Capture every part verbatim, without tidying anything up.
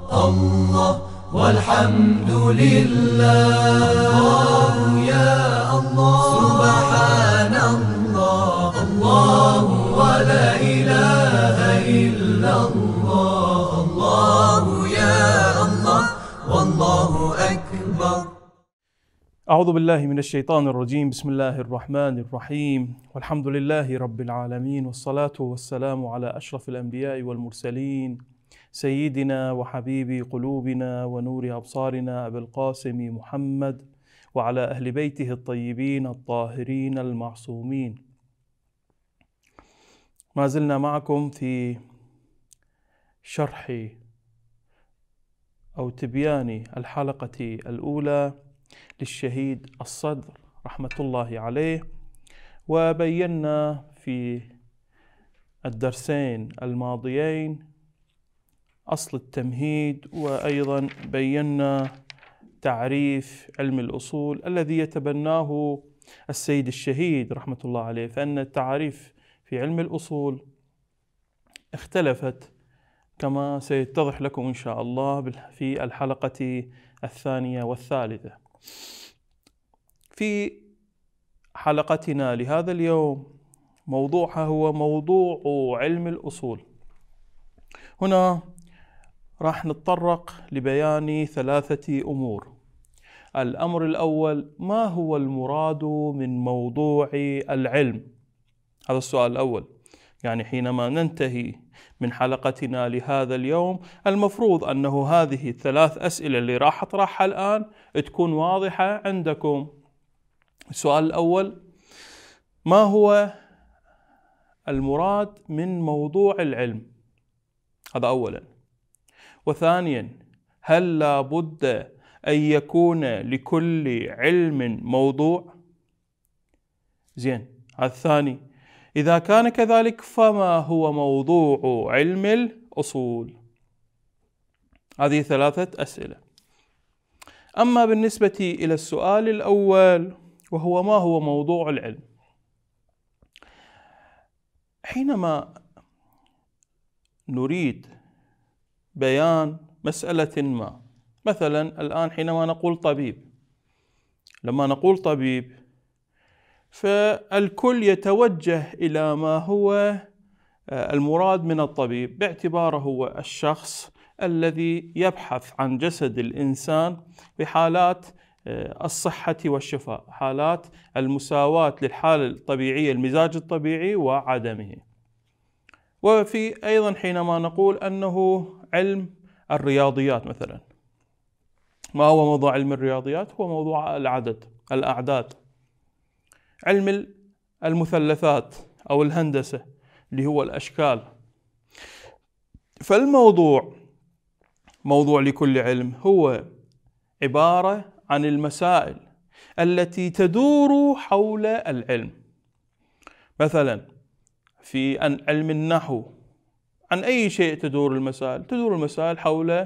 الله والحمد لله. الله يا الله سبحان الله. الله ولا إله إلا الله. الله يا الله والله أكبر. أعوذ بالله من الشيطان الرجيم. بسم الله الرحمن الرحيم، والحمد لله رب العالمين، والصلاة والسلام على أشرف الأنبياء والمرسلين، سيدنا وحبيب قلوبنا ونور أبصارنا أبي القاسم محمد، وعلى أهل بيته الطيبين الطاهرين المعصومين. ما زلنا معكم في شرح أو تبيان الحلقة الأولى للشهيد الصدر رحمة الله عليه، وبينا في الدرسين الماضيين أصل التمهيد، وأيضا بينا تعريف علم الأصول الذي يتبناه السيد الشهيد رحمة الله عليه، فإن التعريف في علم الأصول اختلفت كما سيتضح لكم إن شاء الله في الحلقة الثانية والثالثة. في حلقتنا لهذا اليوم موضوعها هو موضوع علم الأصول. هنا راح نتطرق لبيان ثلاثة أمور. الأمر الأول، ما هو المراد من موضوع العلم؟ هذا السؤال الأول. يعني حينما ننتهي من حلقتنا لهذا اليوم المفروض أنه هذه الثلاث أسئلة اللي راح أطرحها الآن تكون واضحة عندكم. السؤال الأول، ما هو المراد من موضوع العلم؟ هذا أولا. وثانيا، هل لا بد أن يكون لكل علم موضوع؟ زين، هذا الثاني. إذا كان كذلك فما هو موضوع علم الأصول؟ هذه ثلاثة أسئلة. أما بالنسبة إلى السؤال الأول وهو ما هو موضوع العلم، حينما نريد بيان مسألة ما، مثلا الآن حينما نقول طبيب، لما نقول طبيب فالكل يتوجه إلى ما هو المراد من الطبيب، باعتباره هو الشخص الذي يبحث عن جسد الإنسان بحالات الصحة والشفاء، حالات المساواة للحالة الطبيعية، المزاج الطبيعي وعدمه. وفي أيضا حينما نقول أنه علم الرياضيات مثلا، ما هو موضوع علم الرياضيات؟ هو موضوع العدد، الأعداد. علم المثلثات أو الهندسة اللي هو الأشكال. فالموضوع، موضوع لكل علم، هو عبارة عن المسائل التي تدور حول العلم. مثلا في علم النحو، عن أي شيء تدور المسائل؟ تدور المسائل حول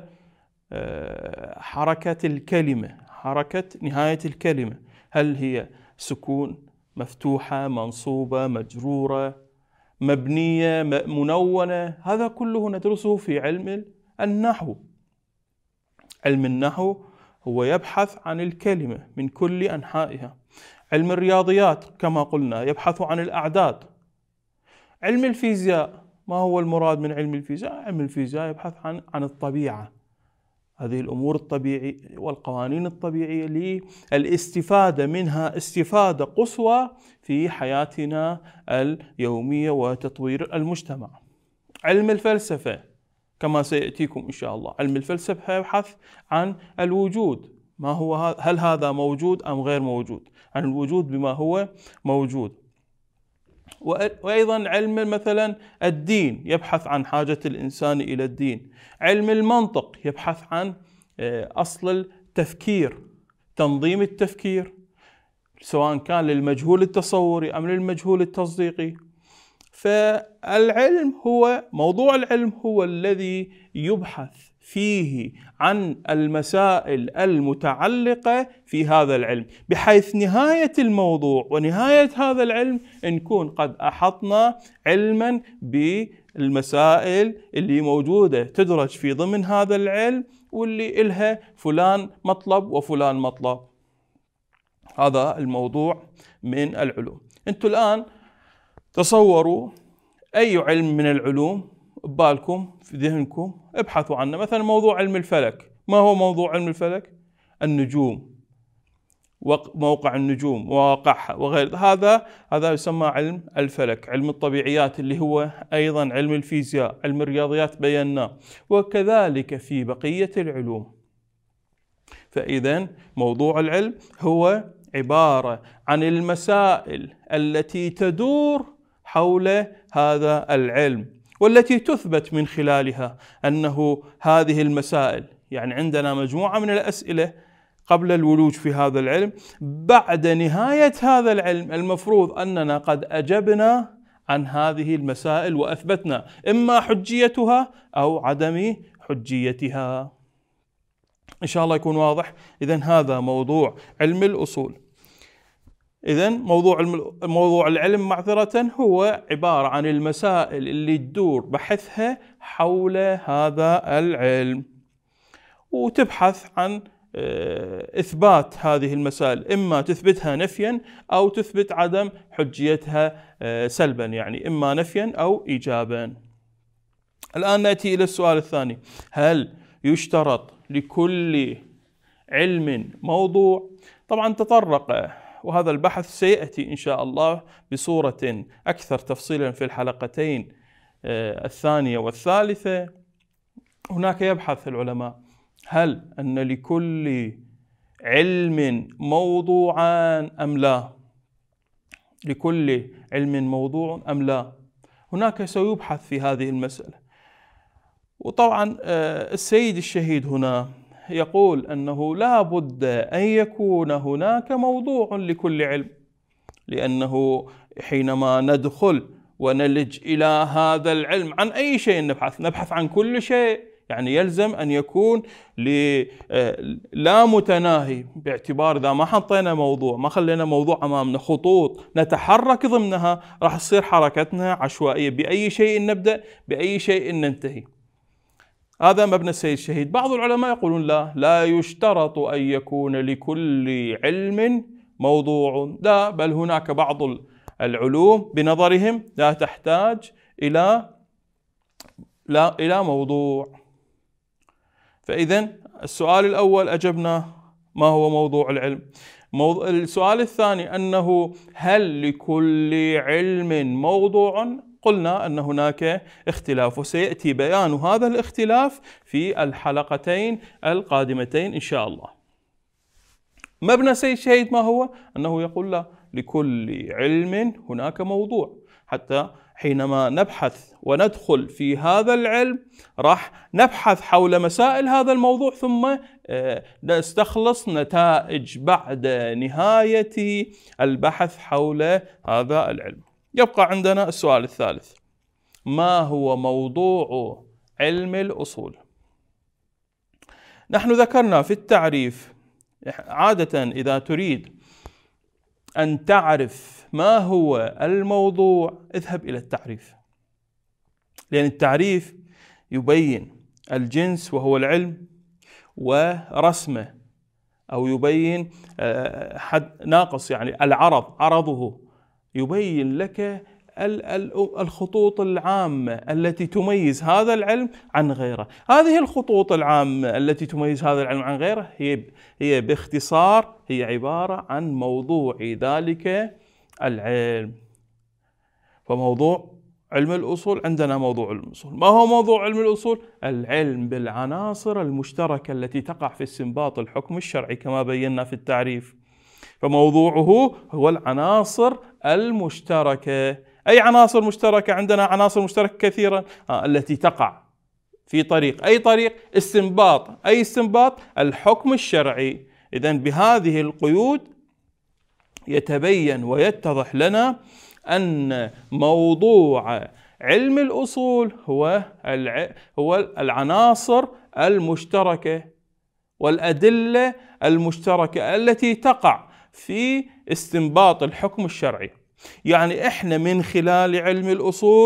حركة الكلمة، حركة نهاية الكلمة، هل هي سكون، مفتوحة، منصوبة، مجرورة، مبنية، منونة؟ هذا كله ندرسه في علم النحو. علم النحو هو يبحث عن الكلمة من كل أنحائها. علم الرياضيات كما قلنا يبحث عن الأعداد. علم الفيزياء، ما هو المراد من علم الفيزياء؟ علم الفيزياء يبحث عن عن الطبيعة، هذه الأمور الطبيعية والقوانين الطبيعية للاستفادة منها استفادة قصوى في حياتنا اليومية وتطوير المجتمع. علم الفلسفة كما سيأتيكم إن شاء الله، علم الفلسفة يبحث عن الوجود، ما هو، هل هذا موجود أم غير موجود، عن الوجود بما هو موجود. وأيضا علم مثلا الدين يبحث عن حاجة الإنسان إلى الدين. علم المنطق يبحث عن أصل التفكير، تنظيم التفكير، سواء كان للمجهول التصوري أم للمجهول التصديقي. فالعلم هو موضوع العلم هو الذي يبحث فيه عن المسائل المتعلقة في هذا العلم، بحيث نهاية الموضوع ونهاية هذا العلم نكون قد أحطنا علما المسائل اللي موجودة تدرج في ضمن هذا العلم واللي إلها فلان مطلب وفلان مطلب. هذا الموضوع من العلوم. أنتوا الآن تصوروا أي علم من العلوم ببالكم في ذهنكم ابحثوا عنه. مثلا موضوع علم الفلك، ما هو موضوع علم الفلك؟ النجوم، موقع النجوم وواقعها وغير هذا. هذا يسمى علم الفلك. علم الطبيعيات اللي هو أيضا علم الفيزياء، علم الرياضيات بيناه، وكذلك في بقية العلوم. فإذا موضوع العلم هو عبارة عن المسائل التي تدور حول هذا العلم، والتي تثبت من خلالها أنه هذه المسائل، يعني عندنا مجموعة من الأسئلة قبل الولوج في هذا العلم، بعد نهاية هذا العلم المفروض أننا قد أجبنا عن هذه المسائل وأثبتنا إما حجيتها أو عدم حجيتها. إن شاء الله يكون واضح. إذن هذا موضوع علم الأصول. إذن موضوع علم موضوع العلم معذرة هو عبارة عن المسائل اللي تدور بحثها حول هذا العلم، وتبحث عن إثبات هذه المسائل، إما تثبتها نفيا أو تثبت عدم حجيتها سلبا، يعني إما نفيا أو إيجابا. الآن نأتي إلى السؤال الثاني: هل يشترط لكل علم موضوع؟ طبعا تطرق، وهذا البحث سيأتي إن شاء الله بصورة أكثر تفصيلا في الحلقتين الثانية والثالثة. هناك يبحث العلماء هل أن لكل علم موضوعان أم لا؟ لكل علم موضوع أم لا؟ هناك سيبحث في هذه المسألة. وطبعا السيد الشهيد هنا يقول أنه لا بد أن يكون هناك موضوع لكل علم، لأنه حينما ندخل ونلج إلى هذا العلم عن أي شيء نبحث نبحث عن كل شيء، يعني يلزم أن يكون لا متناهي، باعتبار إذا ما حطينا موضوع، ما خلينا موضوع أمامنا، خطوط نتحرك ضمنها، راح تصير حركتنا عشوائية، بأي شيء نبدأ بأي شيء ننتهي. هذا مبنى السيد الشهيد. بعض العلماء يقولون لا لا يشترط أن يكون لكل علم موضوع، لا، بل هناك بعض العلوم بنظرهم لا تحتاج إلى لا إلى موضوع. فإذا السؤال الأول أجبنا ما هو موضوع العلم. موضوع السؤال الثاني أنه هل لكل علم موضوع؟ قلنا أن هناك اختلاف، وسيأتي بيان هذا الاختلاف في الحلقتين القادمتين إن شاء الله. مبنى سيد الشهيد ما هو؟ أنه يقول لا، لكل علم هناك موضوع، حتى حينما نبحث وندخل في هذا العلم راح نبحث حول مسائل هذا الموضوع، ثم نستخلص نتائج بعد نهاية البحث حول هذا العلم. يبقى عندنا السؤال الثالث: ما هو موضوع علم الأصول؟ نحن ذكرنا في التعريف، عادة إذا تريد أن تعرف ما هو الموضوع اذهب إلى التعريف، لأن التعريف يبين الجنس وهو العلم ورسمه، أو يبين حد ناقص يعني العرض عرضه، يبين لك الخطوط العامة التي تميز هذا العلم عن غيره. هذه الخطوط العامة التي تميز هذا العلم عن غيره هي هي باختصار هي عبارة عن موضوع ذلك العلم. فموضوع علم الأصول، عندنا موضوع علم الأصول. ما هو موضوع علم الأصول؟ العلم بالعناصر المشتركة التي تقع في استنباط الحكم الشرعي كما بينا في التعريف. فموضوعه هو العناصر المشتركة. أي عناصر مشتركة؟ عندنا عناصر مشتركة كثيرة آه التي تقع في طريق أي طريق استنباط أي استنباط الحكم الشرعي. إذن بهذه القيود يتبين ويتضح لنا أن موضوع علم الأصول هو هو العناصر المشتركة والأدلة المشتركة التي تقع في استنباط الحكم الشرعي. يعني إحنا من خلال علم الأصول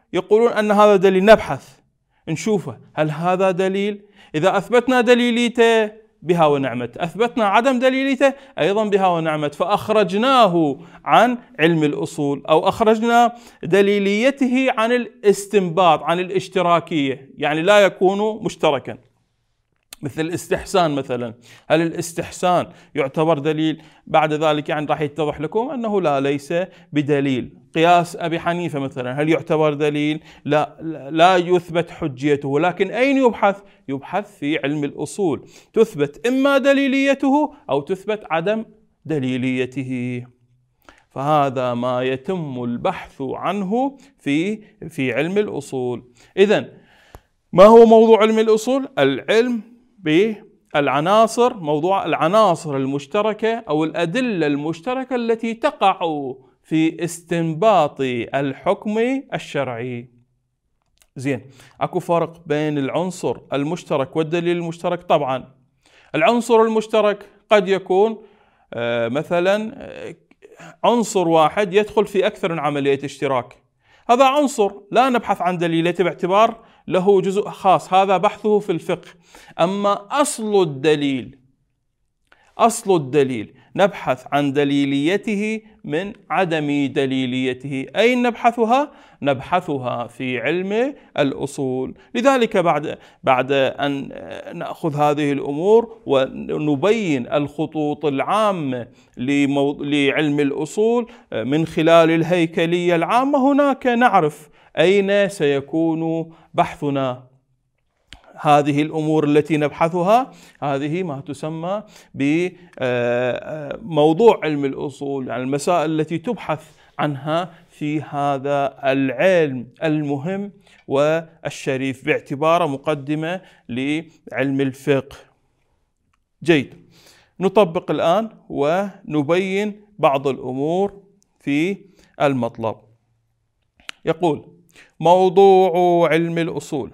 يقولون أن هذا دليل، نبحث نشوفه هل هذا دليل. إذا أثبتنا دليليته بها ونعمت، أثبتنا عدم دليليته أيضا بها ونعمت، فأخرجناه عن علم الأصول أو أخرجنا دليليته عن الاستنباط، عن الاشتراكية، يعني لا يكون مشتركا. مثل الاستحسان مثلا، هل الاستحسان يعتبر دليل؟ بعد ذلك يعني راح يتضح لكم أنه لا، ليس بدليل. قياس أبي حنيفة مثلا هل يعتبر دليل؟ لا، لا يثبت حجيته، ولكن أين يبحث؟ يبحث في علم الأصول، تثبت إما دليليته أو تثبت عدم دليليته. فهذا ما يتم البحث عنه في في علم الأصول. إذن ما هو موضوع علم الأصول؟ العلم بالعناصر، موضوع العناصر المشتركة أو الأدلة المشتركة التي تقع في استنباط الحكم الشرعي. زين، اكو فرق بين العنصر المشترك والدليل المشترك. طبعا العنصر المشترك قد يكون مثلا عنصر واحد يدخل في أكثر من عملية اشتراك، هذا عنصر لا نبحث عن دليلته باعتبار له جزء خاص، هذا بحثه في الفقه. أما أصل الدليل، أصل الدليل نبحث عن دليليته من عدم دليليته. أين نبحثها؟ نبحثها في علم الأصول. لذلك بعد بعد أن نأخذ هذه الأمور ونبين الخطوط العامة لعلم الأصول من خلال الهيكلية العامة، هناك نعرف أين سيكون بحثنا. هذه الأمور التي نبحثها هذه ما تسمى بموضوع علم الأصول، يعني المسائل التي تبحث عنها في هذا العلم المهم والشريف باعتباره مقدمة لعلم الفقه. جيد، نطبق الآن ونبين بعض الأمور في المطلب. يقول: موضوع علم الأصول: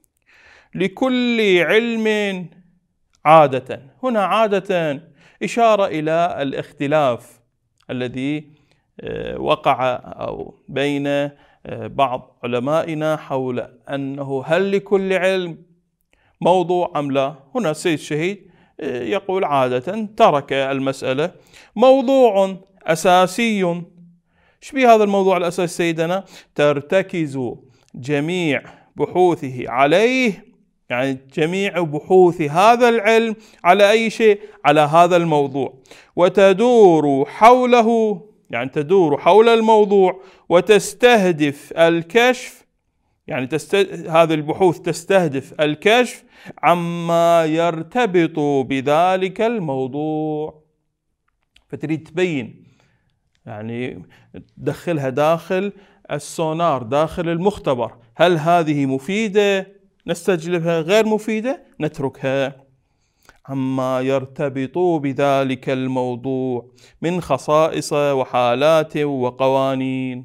لكل علم عادة. هنا عادة إشارة إلى الاختلاف الذي وقع أو بين بعض علمائنا حول أنه هل لكل علم موضوع أم لا. هنا السيد الشهيد يقول عادة، ترك المسألة. موضوع أساسي. ايش بيه هذا الموضوع الأساسي سيدنا؟ ترتكز جميع بحوثه عليه، يعني جميع بحوث هذا العلم على أي شيء؟ على هذا الموضوع. وتدور حوله، يعني تدور حول الموضوع وتستهدف الكشف، يعني تست... هذه البحوث تستهدف الكشف عما يرتبط بذلك الموضوع. فتريد تبين، يعني تدخلها داخل السونار، داخل المختبر، هل هذه مفيدة نستجلبها، غير مفيدة نتركها. عما يرتبط بذلك الموضوع من خصائص وحالات وقوانين.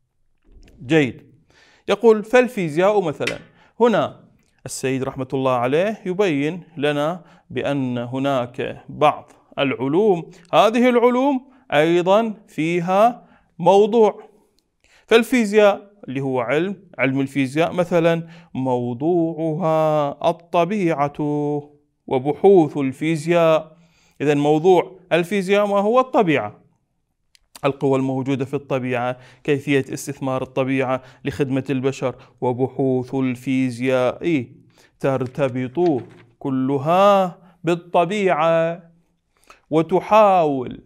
جيد، يقول: فالفيزياء مثلا. هنا السيد رحمة الله عليه يبين لنا بأن هناك بعض العلوم، هذه العلوم أيضا فيها موضوع. فالفيزياء اللي هو علم علم الفيزياء مثلا، موضوعها الطبيعة وبحوث الفيزياء. إذن موضوع الفيزياء ما هو؟ الطبيعة، القوى الموجودة في الطبيعة، كيفية استثمار الطبيعة لخدمة البشر. وبحوث الفيزياء ترتبط كلها بالطبيعة، وتحاول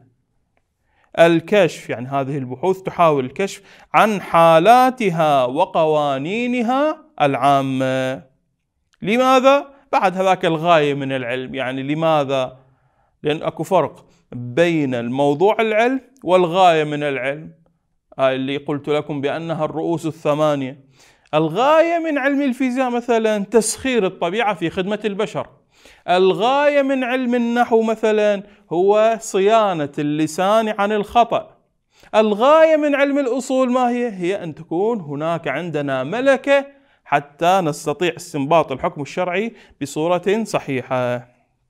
الكشف، يعني هذه البحوث تحاول الكشف عن حالاتها وقوانينها العامة. لماذا؟ بعد هذاك الغاية من العلم. يعني لماذا؟ لأن أكو فرق بين الموضوع العلم والغاية من العلم، هاي اللي قلت لكم بأنها الرؤوس الثمانية. الغاية من علم الفيزياء مثلا تسخير الطبيعة في خدمة البشر. الغاية من علم النحو مثلا هو صيانة اللسان عن الخطأ. الغاية من علم الأصول ما هي؟ هي أن تكون هناك عندنا ملكة حتى نستطيع استنباط الحكم الشرعي بصورة صحيحة.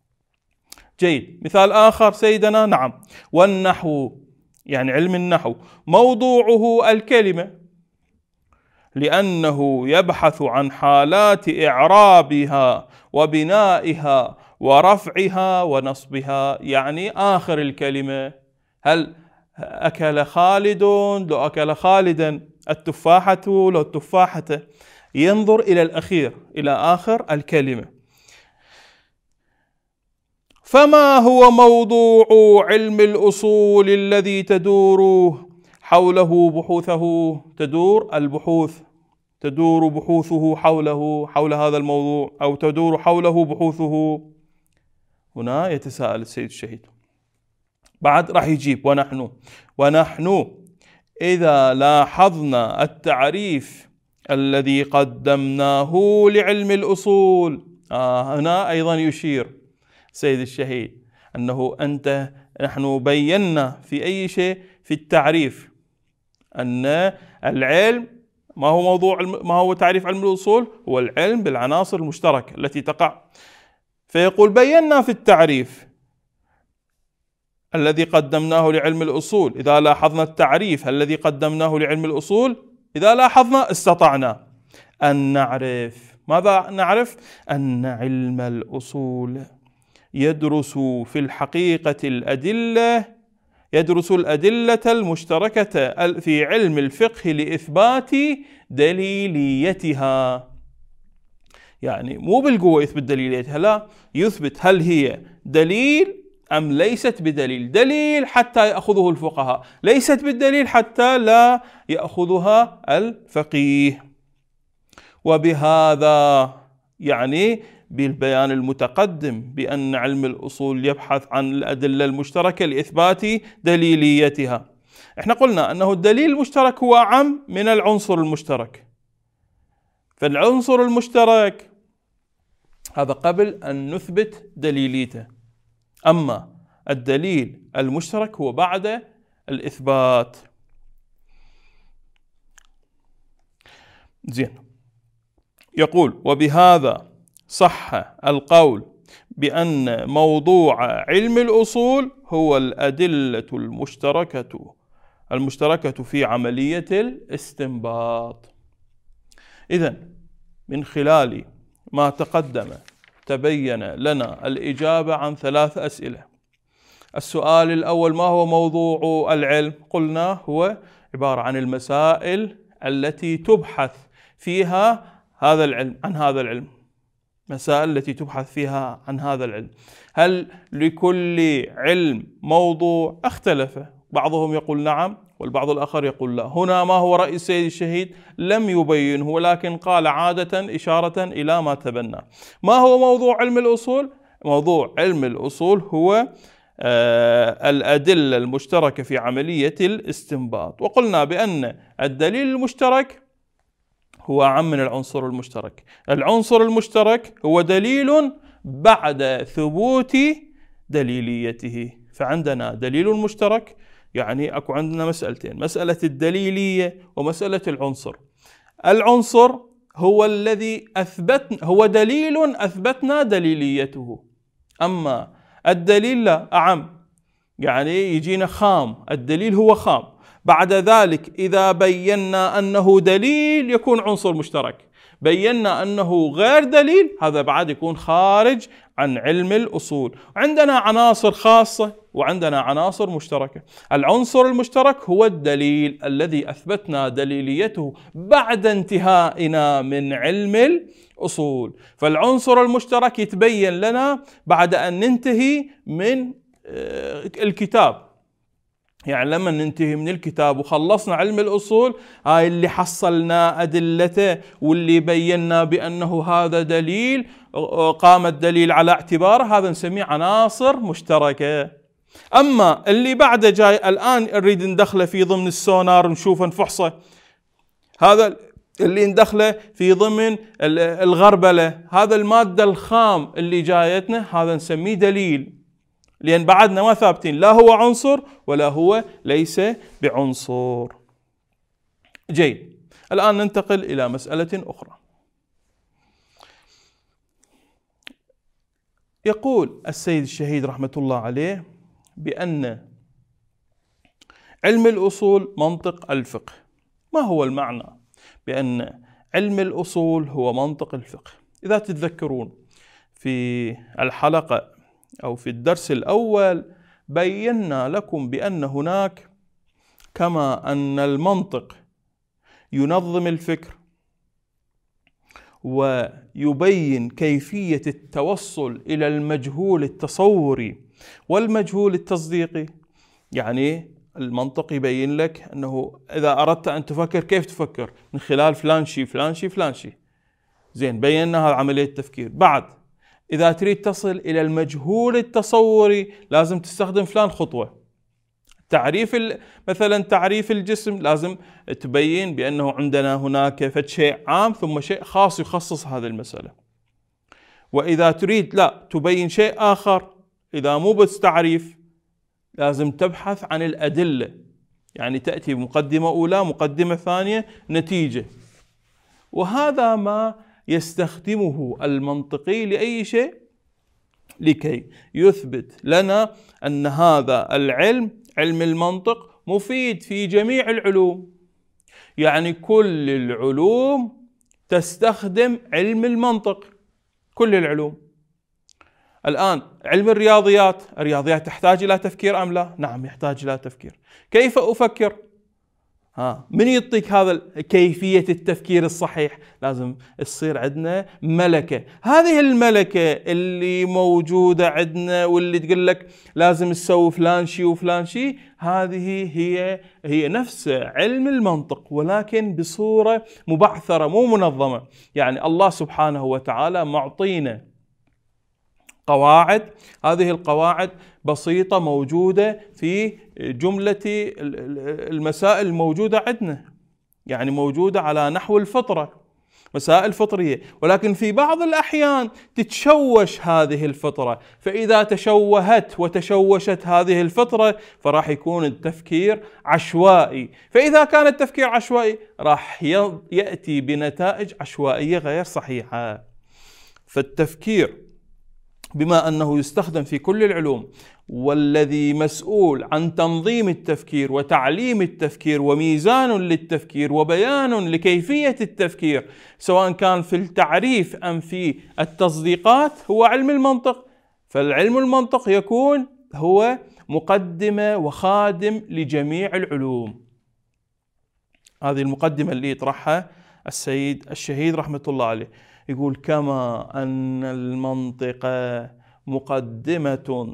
جيد، مثال آخر سيدنا. نعم، والنحو، يعني علم النحو موضوعه الكلمة. لأنه يبحث عن حالات إعرابها وبنائها ورفعها ونصبها، يعني آخر الكلمة. هل أكل خالد؟ لو أكل خالدا التفاحة، لو التفاحة، ينظر إلى الأخير، إلى آخر الكلمة. فما هو موضوع علم الأصول الذي تدور حوله بحوثه، تدور البحوث، تدور بحوثه حوله، حول هذا الموضوع، أو تدور حوله بحوثه؟ هنا يتساءل السيد الشهيد. بعد راح يجيب ونحن ونحن إذا لاحظنا التعريف الذي قدمناه لعلم الأصول. آه هنا أيضا يشير سيد الشهيد أنه أنت نحن بينا في أي شيء في التعريف أن العلم ما هو موضوع، ما هو تعريف علم الأصول؟ هو العلم بالعناصر المشتركة التي تقع. فيقول بينا في التعريف الذي قدمناه لعلم الأصول، إذا لاحظنا التعريف الذي قدمناه لعلم الأصول، إذا لاحظنا استطعنا أن نعرف. ماذا نعرف؟ أن علم الأصول يدرس في الحقيقة الأدلة، يدرس الأدلة المشتركة في علم الفقه لإثبات دليليتها. يعني مو بالقوة يثبت دليليتها، لا، يثبت هل هي دليل أم ليست بدليل. دليل حتى يأخذه الفقهاء، ليست بالدليل حتى لا يأخذها الفقيه. وبهذا يعني بالبيان المتقدم بأن علم الأصول يبحث عن الأدلة المشتركة لإثبات دليليتها. احنا قلنا أنه الدليل المشترك هو أعم من العنصر المشترك. فالعنصر المشترك هذا قبل أن نثبت دليليته، أما الدليل المشترك هو بعد الإثبات. زين، يقول وبهذا صح القول بأن موضوع علم الأصول هو الأدلة المشتركة المشتركة في عملية الاستنباط. إذن من خلال ما تقدم تبين لنا الإجابة عن ثلاث أسئلة. السؤال الأول: ما هو موضوع العلم؟ قلنا هو عبارة عن المسائل التي تبحث فيها هذا العلم عن هذا العلم، مسائل التي تبحث فيها عن هذا العلم. هل لكل علم موضوع؟ اختلف، بعضهم يقول نعم والبعض الآخر يقول لا. هنا ما هو رأي السيد الشهيد؟ لم يبينه، ولكن قال عادة إشارة إلى ما تبنى. ما هو موضوع علم الأصول؟ موضوع علم الأصول هو آه الأدلة المشتركة في عملية الاستنباط. وقلنا بأن الدليل المشترك هو أعم من العنصر المشترك. العنصر المشترك هو دليل بعد ثبوت دليليته. فعندنا دليل مشترك، يعني أكو عندنا مسألتين: مسألة الدليلية ومسألة العنصر. العنصر هو الذي أثبتنا، هو دليل أثبتنا دليليته، أما الدليل لا، أعم، يعني يجينا خام، الدليل هو خام. بعد ذلك إذا بينا أنه دليل يكون عنصر مشترك، بينا أنه غير دليل هذا بعد يكون خارج عن علم الأصول. عندنا عناصر خاصة وعندنا عناصر مشتركة. العنصر المشترك هو الدليل الذي أثبتنا دليليته بعد انتهائنا من علم الأصول. فالعنصر المشترك يتبين لنا بعد أن ننتهي من الكتاب، يعني لما ننتهي من الكتاب وخلصنا علم الأصول، هاي اللي حصلنا أدلته واللي بينا بأنه هذا دليل، قام الدليل على اعتباره، هذا نسميه عناصر مشتركة. أما اللي بعده جاي الآن نريد ندخله في ضمن السونار نشوفه نفحصه، هذا اللي ندخله في ضمن الغربلة، هذا المادة الخام اللي جايتنا، هذا نسميه دليل، لأن بعدنا ما ثابتين، لا هو عنصر ولا هو ليس بعنصر. جيد، الآن ننتقل إلى مسألة أخرى. يقول السيد الشهيد رحمة الله عليه بأن علم الأصول منطق الفقه. ما هو المعنى؟ بأن علم الأصول هو منطق الفقه. إذا تتذكرون في الحلقة أو في الدرس الأول بينا لكم بأن هناك، كما أن المنطق ينظم الفكر ويبين كيفية التوصل إلى المجهول التصوري والمجهول التصديقي، يعني المنطق يبين لك أنه إذا أردت أن تفكر كيف تفكر، من خلال فلان شيء فلان شيء فلان شيء. زين، بينا هذا عملية التفكير. بعد إذا تريد تصل إلى المجهول التصوري لازم تستخدم فلان خطوة. تعريف مثلا تعريف الجسم لازم تبين بأنه عندنا هناك فد شيء عام ثم شيء خاص يخصص هذه المسألة. وإذا تريد لا تبين شيء آخر، إذا مو بس تعريف لازم تبحث عن الأدلة، يعني تأتي بمقدمة أولى مقدمة ثانية نتيجة. وهذا ما يستخدمه المنطقي لأي شيء لكي يثبت لنا أن هذا العلم، علم المنطق، مفيد في جميع العلوم. يعني كل العلوم تستخدم علم المنطق، كل العلوم. الآن علم الرياضيات، الرياضيات تحتاج إلى تفكير أم لا؟ نعم يحتاج إلى تفكير. كيف أفكر؟ ها من يعطيك هذا كيفية التفكير الصحيح؟ لازم تصير عندنا ملكة. هذه الملكة اللي موجودة عندنا واللي تقول لك لازم تسوي فلان شيء وفلان شيء، هذه هي هي نفس علم المنطق ولكن بصورة مبعثرة مو منظمة. يعني الله سبحانه وتعالى معطينا قواعد، هذه القواعد بسيطة موجودة في جملة المسائل الموجودة عندنا، يعني موجودة على نحو الفطرة، مسائل فطرية. ولكن في بعض الأحيان تتشوش هذه الفطرة، فإذا تشوهت وتشوشت هذه الفطرة فراح يكون التفكير عشوائي، فإذا كان التفكير عشوائي راح يأتي بنتائج عشوائية غير صحيحة. فالتفكير بما أنه يستخدم في كل العلوم، والذي مسؤول عن تنظيم التفكير وتعليم التفكير وميزان للتفكير وبيان لكيفية التفكير سواء كان في التعريف أم في التصديقات، هو علم المنطق. فالعلم المنطق يكون هو مقدمة وخادم لجميع العلوم. هذه المقدمة اللي يطرحها السيد الشهيد رحمة الله عليه، يقول كما أن المنطق مقدمة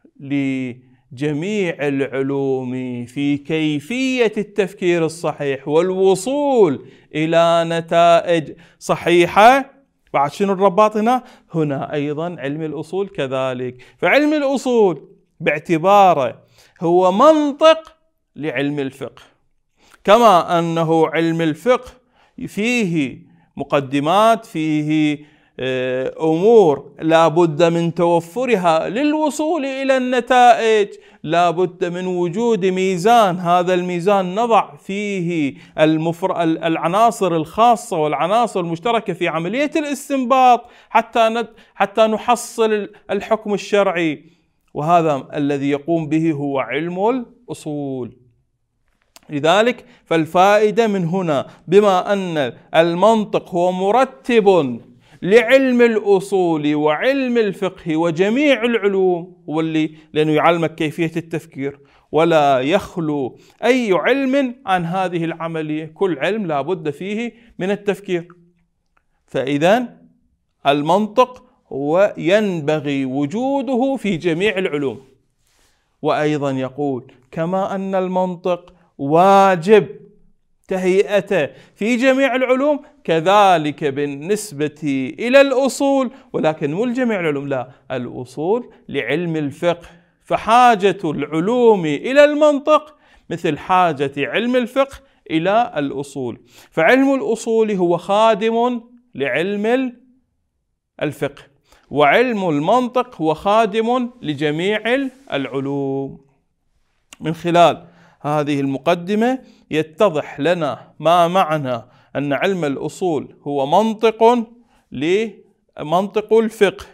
لجميع العلوم في كيفية التفكير الصحيح والوصول إلى نتائج صحيحة. بعد شنو الرباط هنا؟ هنا أيضا علم الأصول كذلك. فعلم الأصول باعتباره هو منطق لعلم الفقه، كما أنه علم الفقه فيه مقدمات، فيه أمور لا بد من توفرها للوصول إلى النتائج، لا بد من وجود ميزان، هذا الميزان نضع فيه المفر... العناصر الخاصة والعناصر المشتركة في عملية الاستنباط حتى ند... حتى نحصل الحكم الشرعي، وهذا الذي يقوم به هو علم الأصول. لذلك فالفائدة من هنا، بما أن المنطق هو مرتب لعلم الأصول وعلم الفقه وجميع العلوم، واللي لأنه يعلمك كيفية التفكير، ولا يخلو أي علم عن هذه العملية، كل علم لا بد فيه من التفكير. فإذا المنطق هو ينبغي وجوده في جميع العلوم. وأيضا يقول كما أن المنطق واجب تهيئته في جميع العلوم، كذلك بالنسبة إلى الأصول، ولكن مو لجميع العلوم، لا، الأصول لعلم الفقه. فحاجة العلوم إلى المنطق مثل حاجة علم الفقه إلى الأصول. فعلم الأصول هو خادم لعلم الفقه، وعلم المنطق هو خادم لجميع العلوم. من خلال هذه المقدمة يتضح لنا ما معنى أن علم الأصول هو منطق لمنطق الفقه،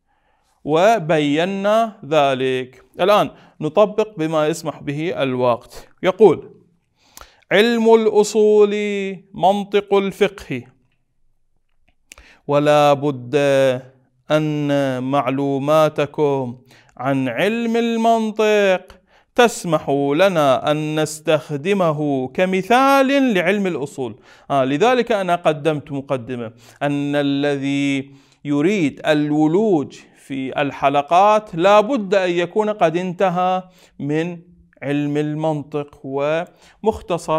وبينا ذلك. الآن نطبق بما يسمح به الوقت. يقول علم الأصول منطق الفقه، ولا بد أن معلوماتكم عن علم المنطق تسمح لنا أن نستخدمه كمثال لعلم الأصول. آه لذلك أنا قدمت مقدمة أن الذي يريد الولوج في الحلقات لا بد أن يكون قد انتهى من علم المنطق ومختصر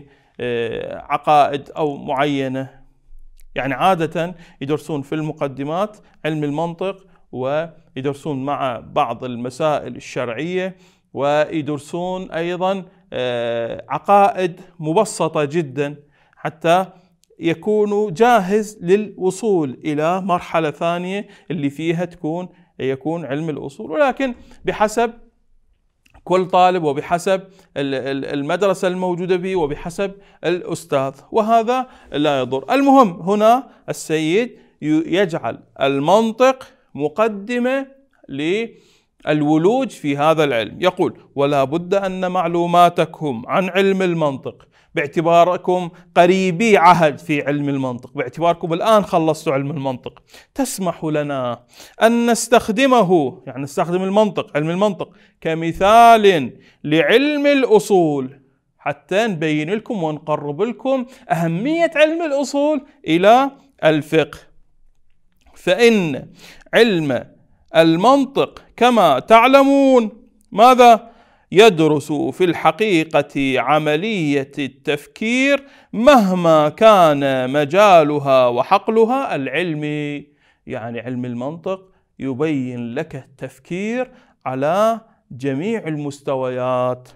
لعقائد أو معينة. يعني عادة يدرسون في المقدمات علم المنطق ويدرسون مع بعض المسائل الشرعية، ويدرسون أيضا عقائد مبسطة جدا حتى يكون جاهز للوصول إلى مرحلة ثانية اللي فيها تكون يكون علم الأصول، ولكن بحسب كل طالب وبحسب المدرسة الموجودة به وبحسب الأستاذ، وهذا لا يضر. المهم هنا السيد يجعل المنطق مقدمة للولوج في هذا العلم. يقول: ولا بد أن معلوماتكم عن علم المنطق باعتباركم قريبي عهد في علم المنطق، باعتباركم الآن خلصتوا علم المنطق، تسمح لنا أن نستخدمه، يعني نستخدم المنطق علم المنطق كمثال لعلم الأصول حتى نبين لكم ونقرب لكم أهمية علم الأصول إلى الفقه. فإن علم المنطق كما تعلمون ماذا؟ يدرس في الحقيقة عملية التفكير مهما كان مجالها وحقلها العلمي. يعني علم المنطق يبين لك التفكير على جميع المستويات،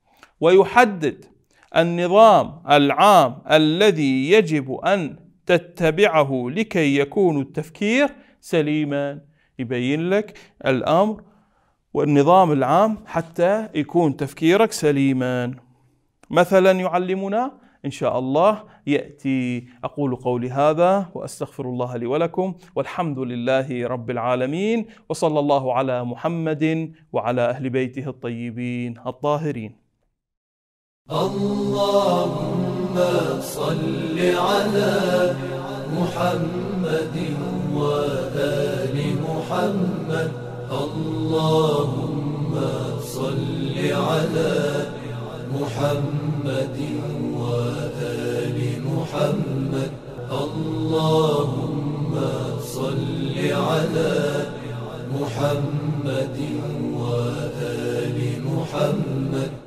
ويحدد النظام العام الذي يجب أن تتبعه لكي يكون التفكير سليما. يبين لك الأمر والنظام العام حتى يكون تفكيرك سليما. مثلا يعلمنا إن شاء الله يأتي. أقول قولي هذا وأستغفر الله لي ولكم، والحمد لله رب العالمين، وصلى الله على محمد وعلى أهل بيته الطيبين الطاهرين. اللهم صل على محمد وآل محمد. اللهم صل على محمد وآل محمد. اللهم صل على محمد وآل محمد.